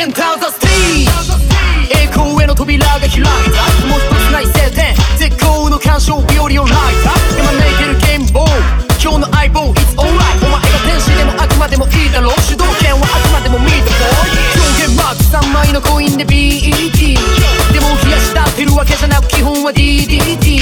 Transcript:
Enter the stage 栄光への扉が開いたもう一つない晴天絶好の鑑賞日和をライタ今泣いてるゲームボーイ今日の相棒 It's alright お前が天使でもあくまでもいいだろう主導権はあくまでもミートボーイ上限マーク3枚のコインで BET でも冷やし立ってるわけじゃなく基本は DDT